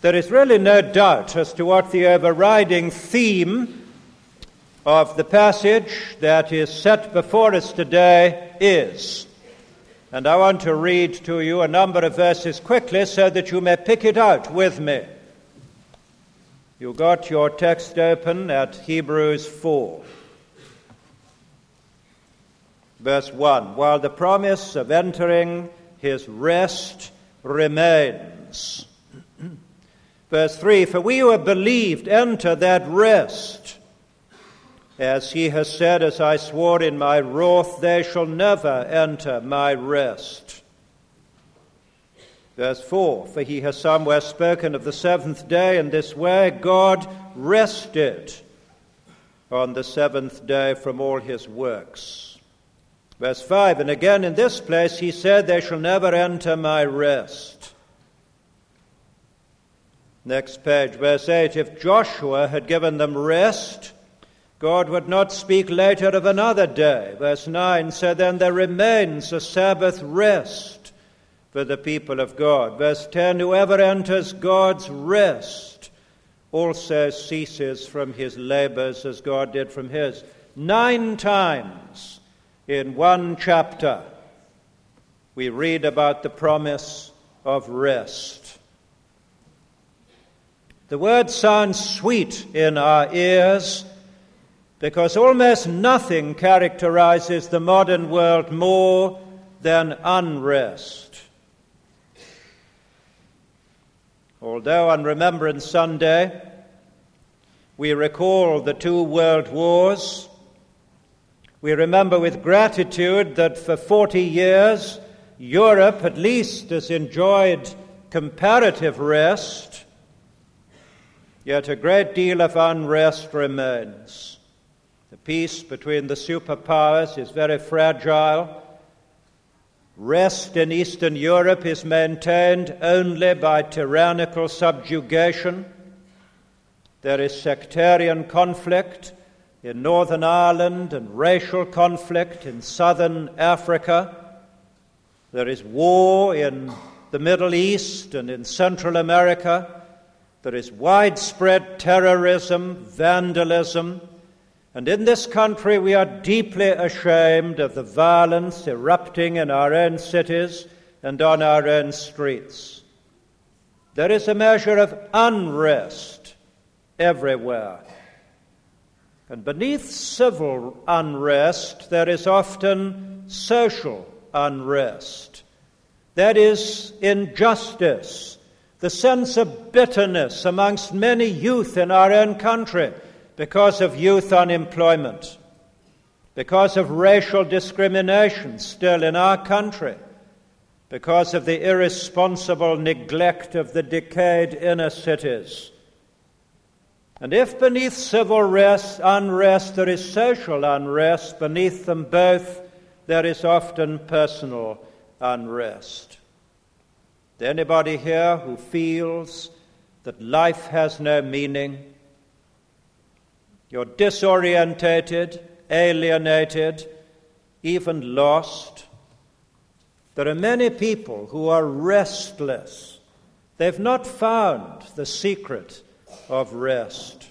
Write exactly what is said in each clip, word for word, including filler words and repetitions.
There is really no doubt as to what the overriding theme of the passage that is set before us today is. And I want to read to you a number of verses quickly so that you may pick it out with me. You got your text open at Hebrews four. Verse one, while the promise of entering his rest remains. Verse three, for we who have believed enter that rest. As he has said, as I swore in my wrath, they shall never enter my rest. Verse four, for he has somewhere spoken of the seventh day in this way, God rested on the seventh day from all his works. Verse five, and again in this place he said, they shall never enter my rest. Next page, verse eight, if Joshua had given them rest, God would not speak later of another day. Verse nine, so then there remains a Sabbath rest for the people of God. Verse ten, whoever enters God's rest also ceases from his labors as God did from his. Nine times in one chapter we read about the promise of rest. The word sounds sweet in our ears because almost nothing characterizes the modern world more than unrest. Although on Remembrance Sunday we recall the two world wars, we remember with gratitude that for forty years Europe at least has enjoyed comparative rest. Yet a great deal of unrest remains. The peace between the superpowers is very fragile. Rest in Eastern Europe is maintained only by tyrannical subjugation. There is sectarian conflict in Northern Ireland and racial conflict in Southern Africa. There is war in the Middle East and in Central America. There is widespread terrorism, vandalism, and in this country we are deeply ashamed of the violence erupting in our own cities and on our own streets. There is a measure of unrest everywhere. And beneath civil unrest, there is often social unrest. That is injustice. The sense of bitterness amongst many youth in our own country because of youth unemployment, because of racial discrimination still in our country, because of the irresponsible neglect of the decayed inner cities. And if beneath civil rest, unrest there is social unrest, beneath them both there is often personal unrest. Anybody here who feels that life has no meaning? You're disorientated, alienated, even lost. There are many people who are restless. They've not found the secret of rest.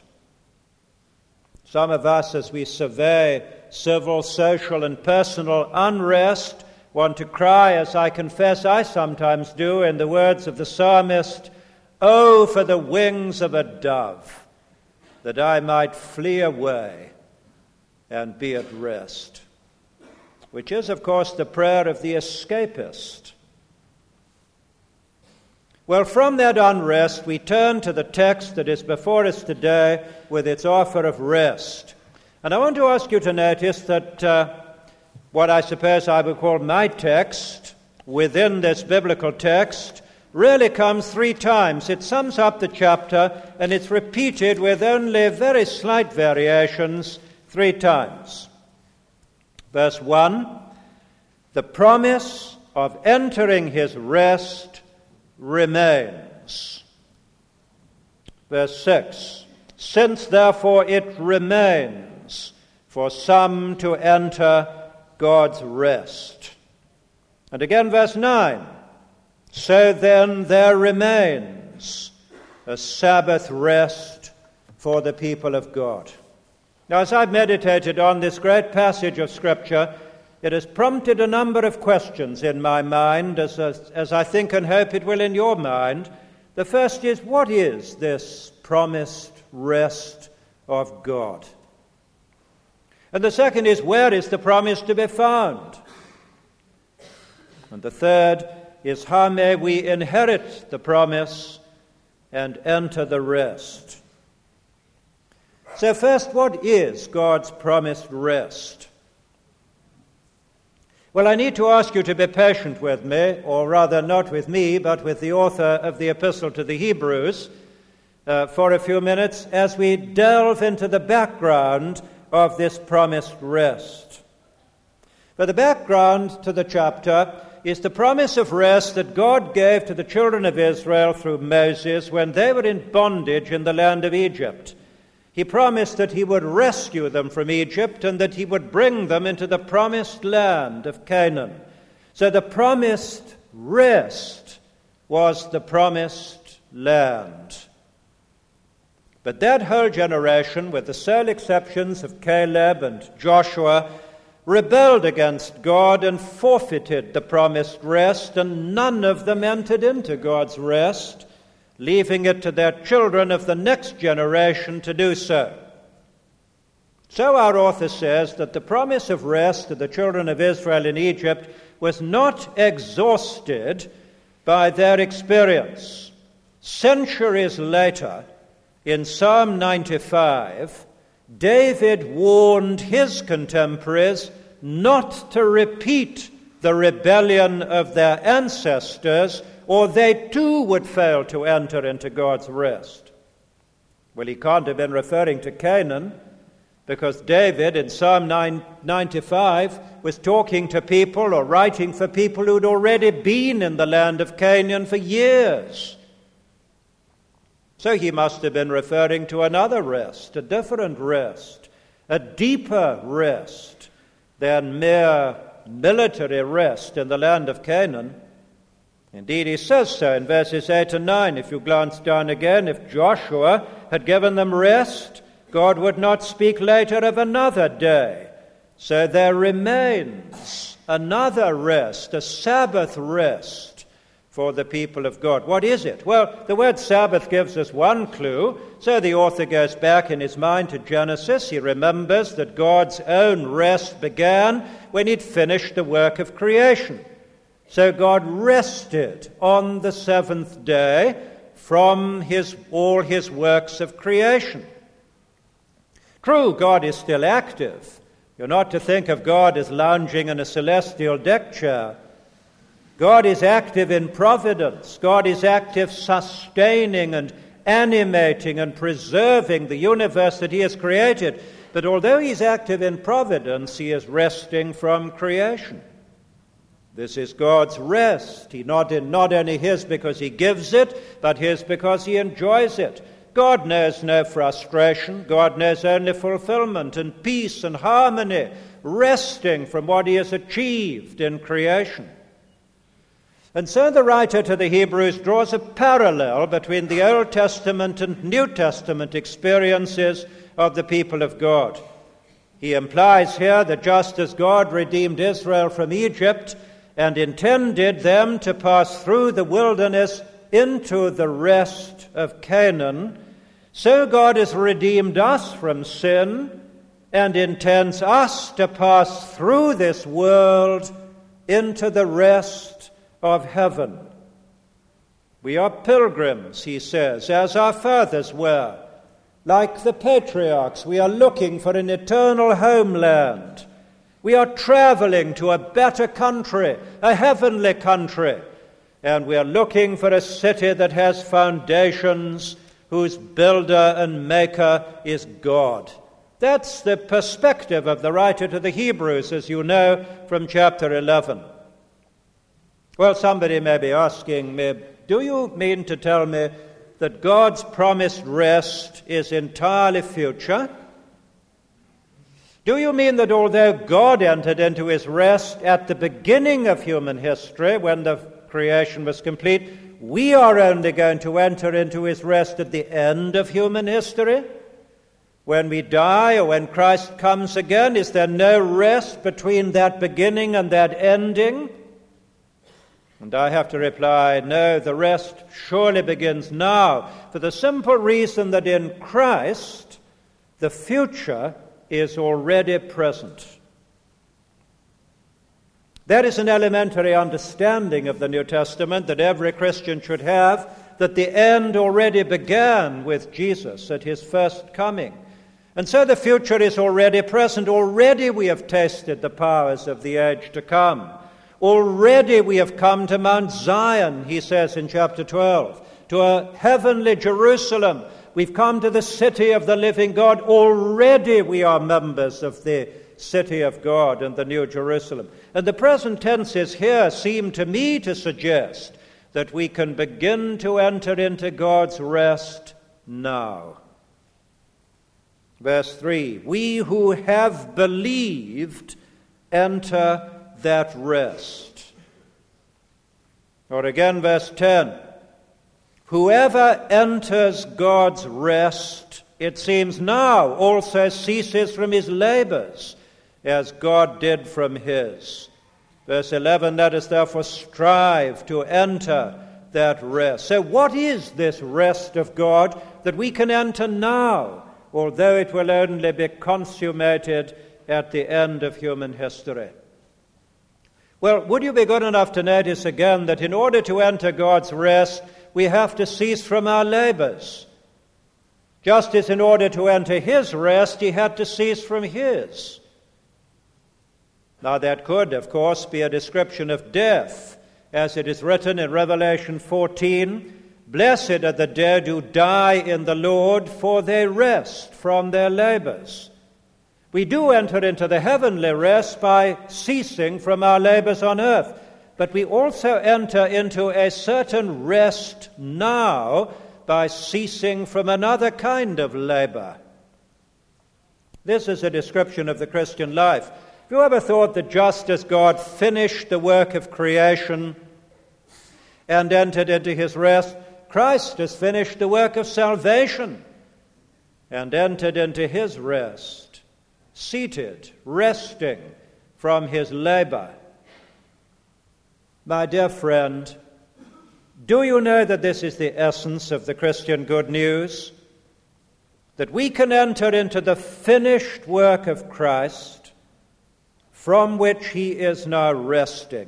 Some of us, as we survey civil, social, and personal unrest, want to cry, as I confess I sometimes do, in the words of the psalmist, "Oh, for the wings of a dove, that I might flee away and be at rest," which is, of course, the prayer of the escapist. Well, from that unrest, we turn to the text that is before us today with its offer of rest. And I want to ask you to notice that uh, what I suppose I would call my text within this biblical text really comes three times. It sums up the chapter, and it's repeated with only very slight variations three times. Verse one, the promise of entering his rest remains. Verse six, since therefore it remains for some to enter God's rest. And again verse nine, so then there remains a Sabbath rest for the people of God. Now, as I've meditated on this great passage of Scripture, it has prompted a number of questions in my mind, as, as, as I think and hope it will in your mind. The first is, what is this promised rest of God? And the second is, where is the promise to be found? And the third is, how may we inherit the promise and enter the rest? So first, what is God's promised rest? Well, I need to ask you to be patient with me, or rather not with me, but with the author of the Epistle to the Hebrews, uh, for a few minutes as we delve into the background of this promised rest. For the background to the chapter is the promise of rest that God gave to the children of Israel through Moses when they were in bondage in the land of Egypt. He promised that he would rescue them from Egypt and that he would bring them into the promised land of Canaan. So the promised rest was the promised land. But that whole generation, with the sole exceptions of Caleb and Joshua, rebelled against God and forfeited the promised rest, and none of them entered into God's rest, leaving it to their children of the next generation to do so. So our author says that the promise of rest to the children of Israel in Egypt was not exhausted by their experience. Centuries later, in Psalm ninety-five, David warned his contemporaries not to repeat the rebellion of their ancestors, or they too would fail to enter into God's rest. Well, he can't have been referring to Canaan, because David in Psalm ninety-five was talking to people or writing for people who'd already been in the land of Canaan for years. So he must have been referring to another rest, a different rest, a deeper rest than mere military rest in the land of Canaan. Indeed, he says so in verses eight and nine. If you glance down again, if Joshua had given them rest, God would not speak later of another day. So there remains another rest, a Sabbath rest for the people of God. What is it? Well, the word Sabbath gives us one clue. So the author goes back in his mind to Genesis. He remembers that God's own rest began when he'd finished the work of creation. So God rested on the seventh day from his, all his works of creation. True, God is still active. You're not to think of God as lounging in a celestial deck chair. God is active in providence. God is active sustaining and animating and preserving the universe that he has created. But although he's active in providence, he is resting from creation. This is God's rest. He not, not only his because he gives it, but his because he enjoys it. God knows no frustration. God knows only fulfillment and peace and harmony, resting from what he has achieved in creation. And so the writer to the Hebrews draws a parallel between the Old Testament and New Testament experiences of the people of God. He implies here that just as God redeemed Israel from Egypt and intended them to pass through the wilderness into the rest of Canaan, so God has redeemed us from sin and intends us to pass through this world into the rest of heaven. We are pilgrims, he says, as our fathers were. Like the patriarchs, we are looking for an eternal homeland. We are traveling to a better country, a heavenly country, and we are looking for a city that has foundations, whose builder and maker is God. That's the perspective of the writer to the Hebrews, as you know from chapter eleven. Well, somebody may be asking me, do you mean to tell me that God's promised rest is entirely future? Do you mean that although God entered into his rest at the beginning of human history, when the creation was complete, we are only going to enter into his rest at the end of human history? When we die or when Christ comes again, is there no rest between that beginning and that ending? And I have to reply, no, the rest surely begins now, for the simple reason that in Christ, the future is already present. That is an elementary understanding of the New Testament that every Christian should have, that the end already began with Jesus at his first coming. And so the future is already present. Already we have tasted the powers of the age to come. Already we have come to Mount Zion, he says in chapter twelve, to a heavenly Jerusalem. We've come to the city of the living God. Already we are members of the city of God and the New Jerusalem. And the present tenses here seem to me to suggest that we can begin to enter into God's rest now. Verse three, we who have believed enter that rest. Or again, verse ten, whoever enters God's rest, it seems now, also ceases from his labors, as God did from his. Verse eleven, let us therefore strive to enter that rest. So what is this rest of God that we can enter now, although it will only be consummated at the end of human history? Well, would you be good enough to notice again that in order to enter God's rest, we have to cease from our labors. Just as in order to enter his rest, he had to cease from his. Now that could, of course, be a description of death, as it is written in Revelation fourteen, blessed are the dead who die in the Lord, for they rest from their labors. We do enter into the heavenly rest by ceasing from our labors on earth, but we also enter into a certain rest now by ceasing from another kind of labor. This is a description of the Christian life. Have you ever thought that just as God finished the work of creation and entered into his rest, Christ has finished the work of salvation and entered into his rest, seated, resting from his labor? My dear friend, do you know that this is the essence of the Christian good news? That we can enter into the finished work of Christ, from which he is now resting.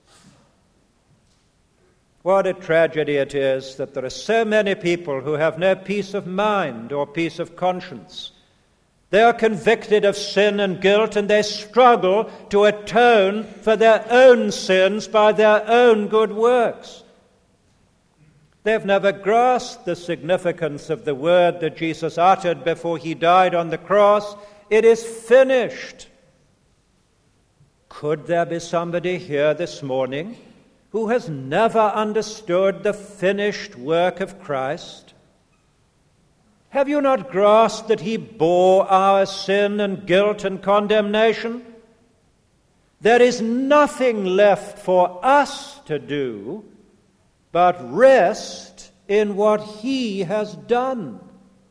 What a tragedy it is that there are so many people who have no peace of mind or peace of conscience. They are convicted of sin and guilt, and they struggle to atone for their own sins by their own good works. They've never grasped the significance of the word that Jesus uttered before he died on the cross. It is finished. Could there be somebody here this morning who has never understood the finished work of Christ? Have you not grasped that he bore our sin and guilt and condemnation? There is nothing left for us to do but rest in what he has done.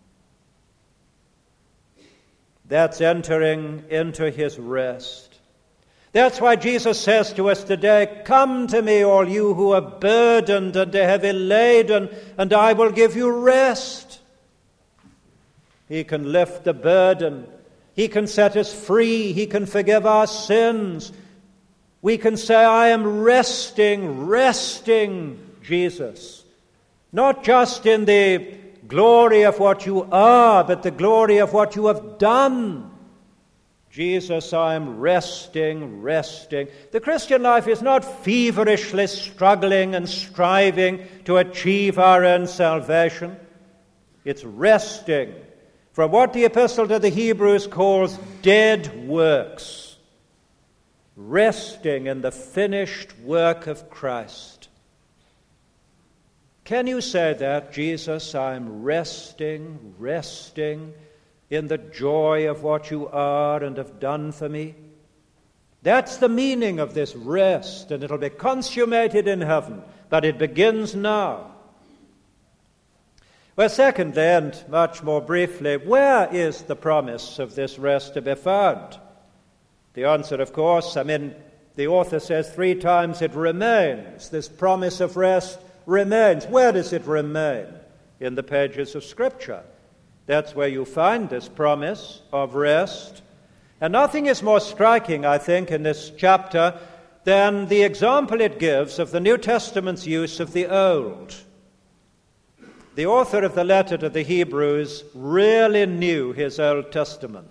That's entering into his rest. That's why Jesus says to us today, come to me, all you who are burdened and heavy laden, and I will give you rest. He can lift the burden. He can set us free. He can forgive our sins. We can say, I am resting, resting, Jesus. Not just in the glory of what you are, but the glory of what you have done. Jesus, I am resting, resting. The Christian life is not feverishly struggling and striving to achieve our own salvation. It's resting from what the Epistle to the Hebrews calls dead works. Resting in the finished work of Christ. Can you say that, Jesus, I'm resting, resting in the joy of what you are and have done for me? That's the meaning of this rest, and it'll be consummated in heaven. but it begins now. Well, secondly, and much more briefly, where is the promise of this rest to be found? The answer, of course, I mean, the author says three times it remains. This promise of rest remains. Where does it remain? In the pages of Scripture. That's where you find this promise of rest. And nothing is more striking, I think, in this chapter than the example it gives of the New Testament's use of the Old. The author of the letter to the Hebrews really knew his Old Testament.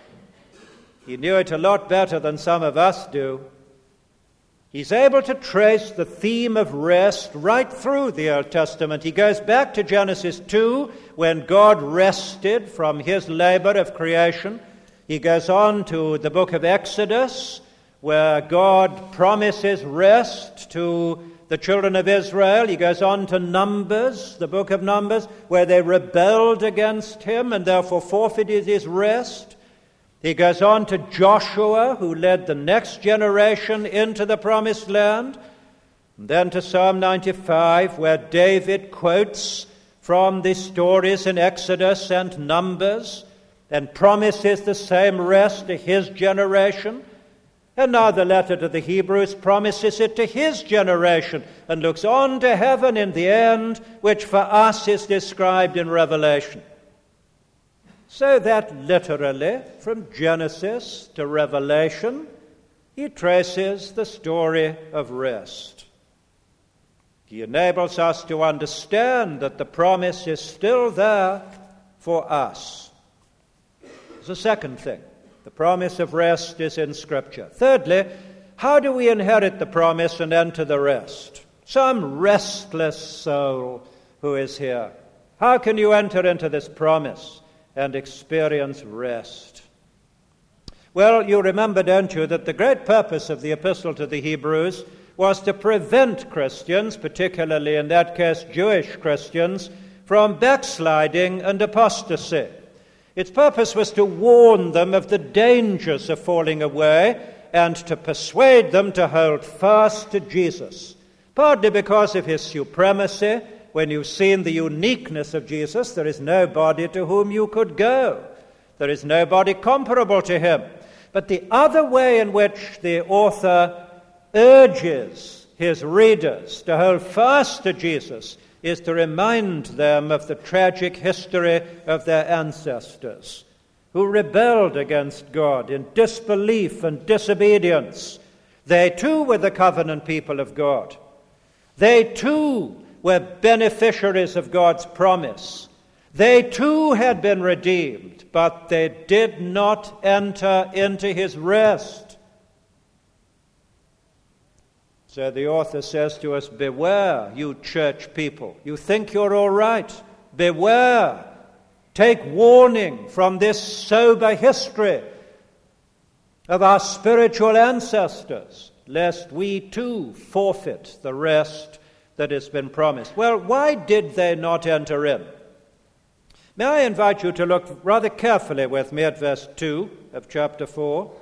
He knew it a lot better than some of us do. He's able to trace the theme of rest right through the Old Testament. He goes back to Genesis two, when God rested from his labor of creation. He goes on to the book of Exodus, where God promises rest to the children of Israel. He goes on to Numbers, the book of Numbers, where they rebelled against him and therefore forfeited his rest. He goes on to Joshua, who led the next generation into the promised land. And then to Psalm ninety-five, where David quotes from the stories in Exodus and Numbers and promises the same rest to his generation. And now the letter to the Hebrews promises it to his generation and looks on to heaven in the end, which for us is described in Revelation. So that literally, from Genesis to Revelation, he traces the story of rest. He enables us to understand that the promise is still there for us. There's a second thing. The promise of rest is in Scripture. Thirdly, how do we inherit the promise and enter the rest? Some restless soul who is here. How can you enter into this promise and experience rest? Well, you remember, don't you, that the great purpose of the epistle to the Hebrews was to prevent Christians, particularly in that case Jewish Christians, from backsliding and apostasy. Its purpose was to warn them of the dangers of falling away and to persuade them to hold fast to Jesus, partly because of his supremacy. When you've seen the uniqueness of Jesus, there is nobody to whom you could go. There is nobody comparable to him. But the other way in which the author urges his readers to hold fast to Jesus is to remind them of the tragic history of their ancestors who rebelled against God in disbelief and disobedience. They too were the covenant people of God. They too were beneficiaries of God's promise. They too had been redeemed, but they did not enter into his rest. So the author says to us, beware, you church people. You think you're all right. Beware. Take warning from this sober history of our spiritual ancestors, lest we too forfeit the rest that has been promised. Well, why did they not enter in? May I invite you to look rather carefully with me at verse two of chapter four.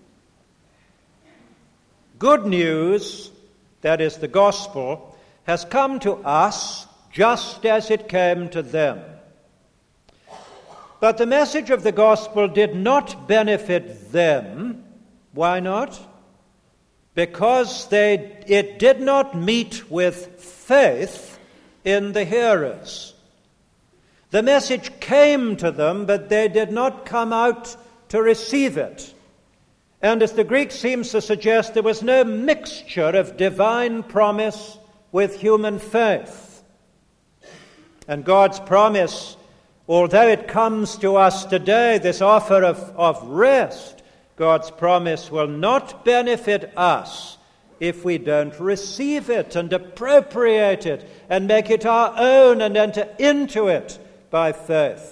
Good news, that is the gospel, has come to us just as it came to them. But the message of the gospel did not benefit them. Why not? Because they, it did not meet with faith in the hearers. The message came to them, but they did not come out to receive it. And as the Greek seems to suggest, there was no mixture of divine promise with human faith. And God's promise, although it comes to us today, this offer of, of rest, God's promise will not benefit us if we don't receive it and appropriate it and make it our own and enter into it by faith.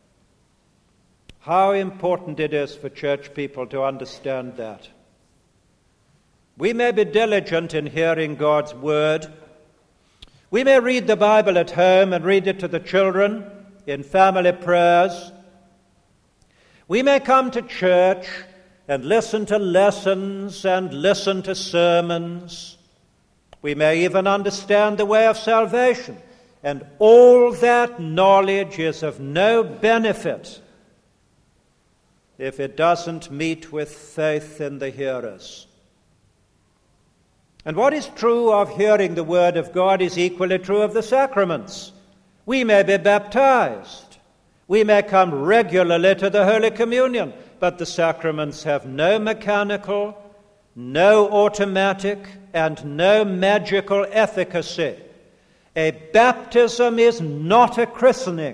How important it is for church people to understand that. We may be diligent in hearing God's word. We may read the Bible at home and read it to the children in family prayers. We may come to church and listen to lessons and listen to sermons. We may even understand the way of salvation. And all that knowledge is of no benefit if it doesn't meet with faith in the hearers. And what is true of hearing the word of God is equally true of the sacraments. We may be baptized. We may come regularly to the Holy Communion, but the sacraments have no mechanical, no automatic, and no magical efficacy. A baptism is not a christening.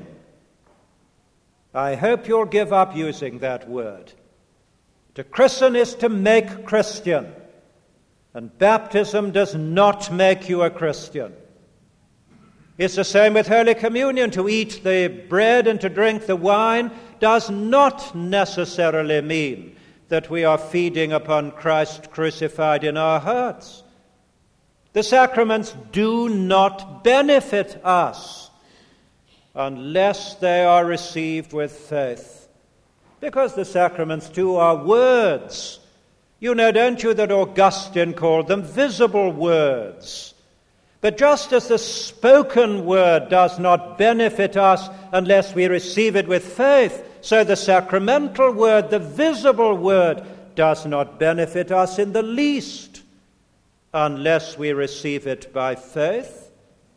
I hope you'll give up using that word. To christen is to make Christian, and baptism does not make you a Christian. It's the same with Holy Communion. To eat the bread and to drink the wine does not necessarily mean that we are feeding upon Christ crucified in our hearts. The sacraments do not benefit us unless they are received with faith, because the sacraments too are words. You know, don't you, that Augustine called them visible words? But just as the spoken word does not benefit us unless we receive it with faith, so the sacramental word, the visible word, does not benefit us in the least unless we receive it by faith.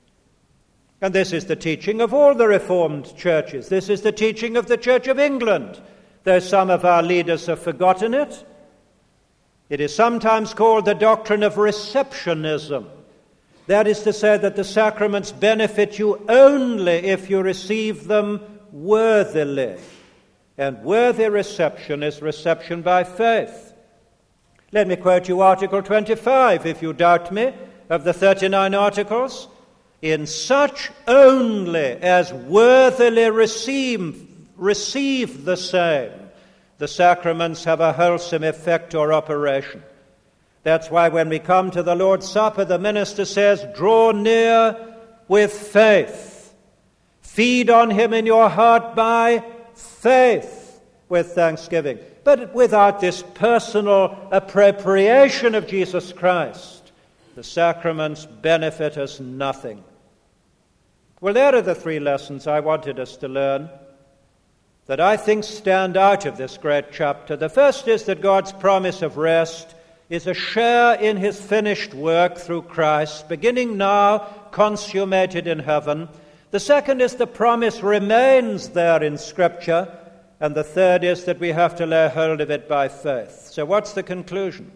And this is the teaching of all the Reformed churches. This is the teaching of the Church of England, though some of our leaders have forgotten it. It is sometimes called the doctrine of receptionism. That is to say that the sacraments benefit you only if you receive them worthily. And worthy reception is reception by faith. Let me quote you Article twenty-five, if you doubt me, of the thirty-nine Articles. In such only as worthily receive, receive the same, the sacraments have a wholesome effect or operation. That's why when we come to the Lord's Supper, the minister says, draw near with faith. Feed on him in your heart by faith with thanksgiving. But without this personal appropriation of Jesus Christ, the sacraments benefit us nothing. Well, there are the three lessons I wanted us to learn that I think stand out of this great chapter. The first is that God's promise of rest is a share in his finished work through Christ, beginning now, consummated in heaven. The second is the promise remains there in Scripture. And the third is that we have to lay hold of it by faith. So what's the conclusion?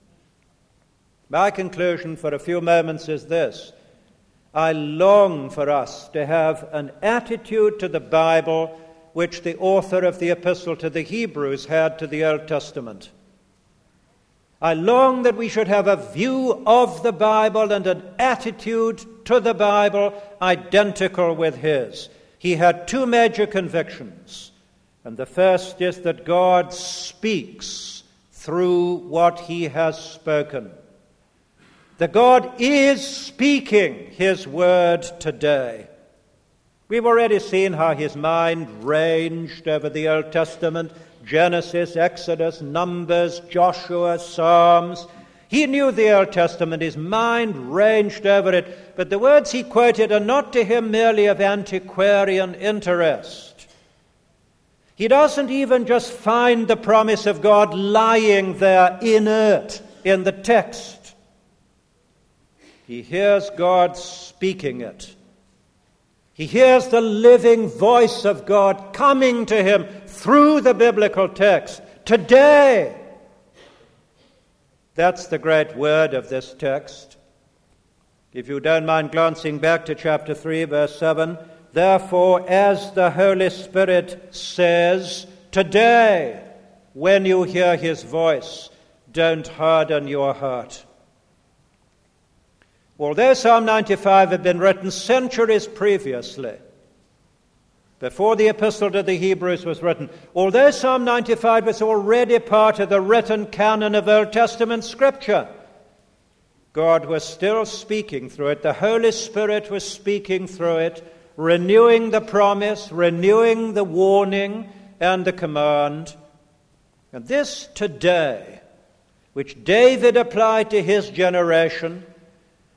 My conclusion for a few moments is this. I long for us to have an attitude to the Bible which the author of the Epistle to the Hebrews had to the Old Testament. I long that we should have a view of the Bible and an attitude to the Bible identical with his. He had two major convictions. And the first is that God speaks through what he has spoken. That God is speaking his word today. We've already seen how his mind ranged over the Old Testament, Genesis, Exodus, Numbers, Joshua, Psalms. He knew the Old Testament, his mind ranged over it, but the words he quoted are not to him merely of antiquarian interest. He doesn't even just find the promise of God lying there inert in the text. He hears God speaking it. He hears the living voice of God coming to him through the biblical text. Today! That's the great word of this text. If you don't mind glancing back to chapter three, verse seven, therefore, as the Holy Spirit says, today, when you hear his voice, don't harden your heart. Although Psalm ninety-five had been written centuries previously, before the Epistle to the Hebrews was written, although Psalm ninety-five was already part of the written canon of Old Testament Scripture, God was still speaking through it. The Holy Spirit was speaking through it, renewing the promise, renewing the warning and the command. And this today, which David applied to his generation,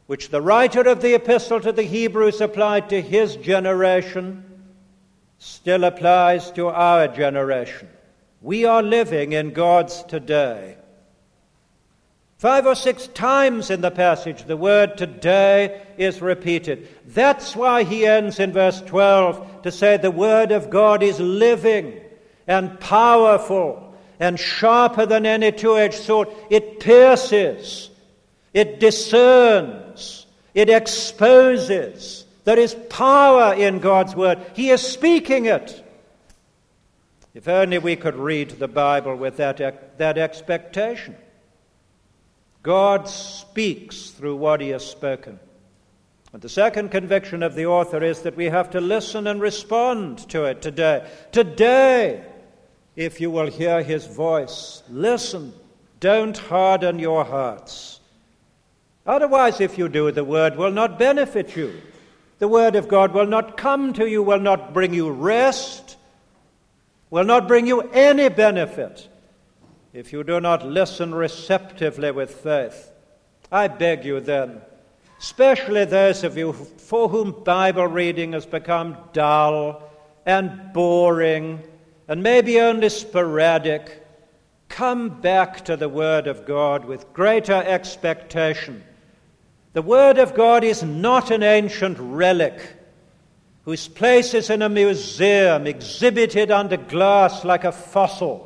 which the writer of the Epistle to the Hebrews applied to his generation, still applies to our generation. We are living in God's today. Five or six times in the passage, the word today is repeated. That's why he ends in verse twelve to say the word of God is living and powerful and sharper than any two-edged sword. It pierces, it discerns, it exposes. There is power in God's word. He is speaking it. If only we could read the Bible with that, that expectation. God speaks through what he has spoken. And the second conviction of the author is that we have to listen and respond to it today. Today, if you will hear his voice, listen. Don't harden your hearts. Otherwise, if you do, the word will not benefit you. The word of God will not come to you, will not bring you rest, will not bring you any benefit if you do not listen receptively with faith. I beg you then, especially those of you for whom Bible reading has become dull and boring and maybe only sporadic, come back to the Word of God with greater expectation. The Word of God is not an ancient relic whose place is in a museum, exhibited under glass like a fossil.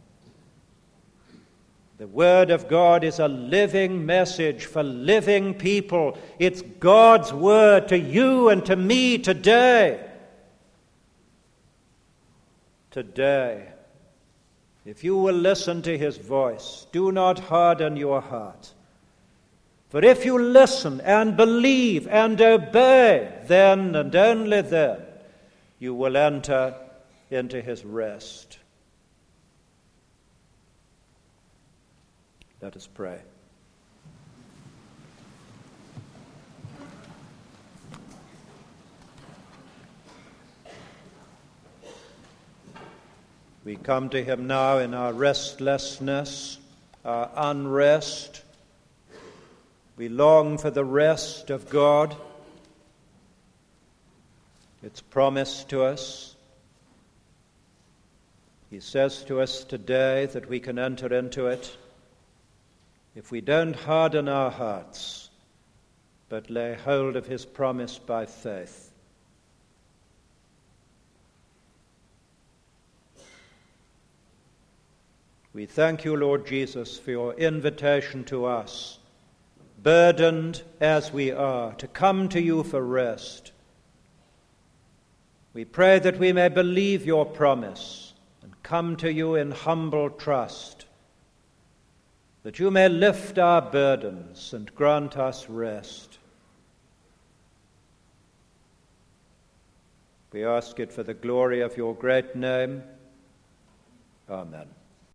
The Word of God is a living message for living people. It's God's Word to you and to me today. Today, if you will listen to his voice, do not harden your heart. For if you listen and believe and obey, then and only then you will enter into his rest. Let us pray. We come to him now in our restlessness, our unrest. We long for the rest of God. It's promised to us. He says to us today that we can enter into it if we don't harden our hearts, but lay hold of his promise by faith. We thank you, Lord Jesus, for your invitation to us, burdened as we are, to come to you for rest. We pray that we may believe your promise and come to you in humble trust, that you may lift our burdens and grant us rest. We ask it for the glory of your great name. Amen.